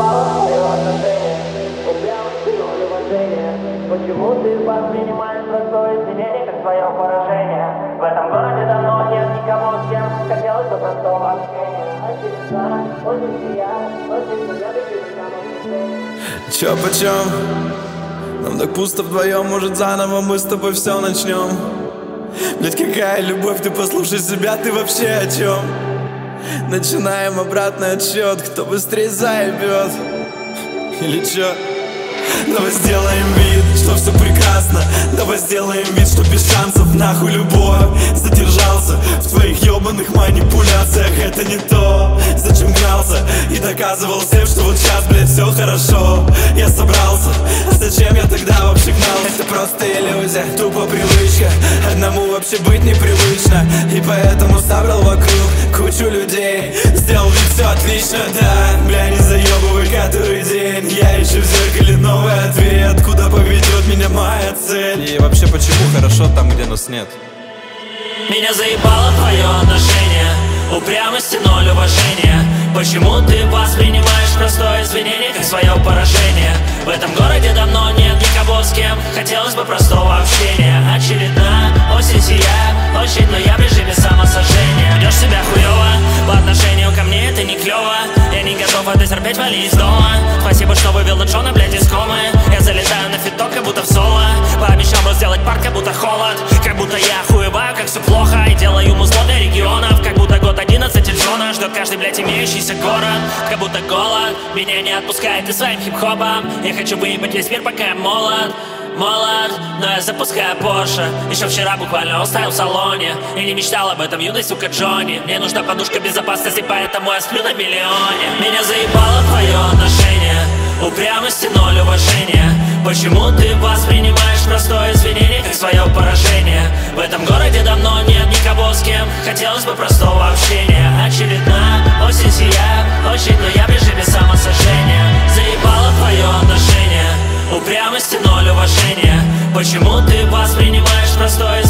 заебало твое отношение, упрямость и ноль уважения. Почему ты воспринимаешь простое извинение как свое поражение? В этом городе давно нет никого, с кем хотелось бы простого общения. Очередная, очень сияет, очень приятно, чё почем? Нам так пусто вдвоем, может заново мы с тобой все начнем. Блять, какая любовь, ты послушай себя, ты вообще о чем? Начинаем обратный отсчет, кто быстрее заебет. Или чё? Давай сделаем вид, что все прекрасно. Давай сделаем вид, что без шансов. Нахуй любовь, задержался в твоих ебаных манипуляциях. Это не то, зачем гнался и доказывал всем, что вот сейчас, блядь, все хорошо. Я собрался, а зачем я тогда вообще гнался? Это просто иллюзия, тупо привычка. Одному вообще быть непривычно, и поэтому собрал вокруг кучу людей. Сделал вид, все отлично, да. Бля, не заебывай который день. Я ищу в зеркале новый ответ, куда поведет меня моя цель. И вообще, почему хорошо там, где нас нет? Меня заебало твое отношение, упрямость и ноль уважения. Почему ты воспринимаешь простое извинение как свое поражение? В этом городе давно нет никого, с кем хотелось бы простого общения. Очередная осень сияет, очень, но я в режиме самосожжения. Ведешь себя хуёво, по отношению ко мне это не клёво. Я не готов это терпеть, вали из дома. Спасибо, что вывел Джона, блядь, из комы. Я залетаю на фиток, как будто в соло. Пообещал сделать парк, как будто холод. Как будто я хуеваю, как все плохо. И делаю музло для регионов. Как будто год 11 Эльджона ждет каждый, блядь, имеющийся город. Как будто голод меня не отпускает и своим хип-хопом. Я хочу выебать весь мир, пока я молод, но я запускаю Порше. Еще вчера буквально оставил в салоне и не мечтал об этом юный, сука, Джонни. Мне нужна подушка безопасности, поэтому я сплю на миллионе. Меня заебало твое отношение, упрямость и ноль уважения. Почему ты воспринимаешь простое извинение как свое поражение? В этом городе давно нет никого, с кем хотелось бы простого общения. Очередная осень сияет, очень, но я в режиме самосожжения. Заебало твое отношение, упрямость и ноль уважения. Почему ты воспринимаешь простое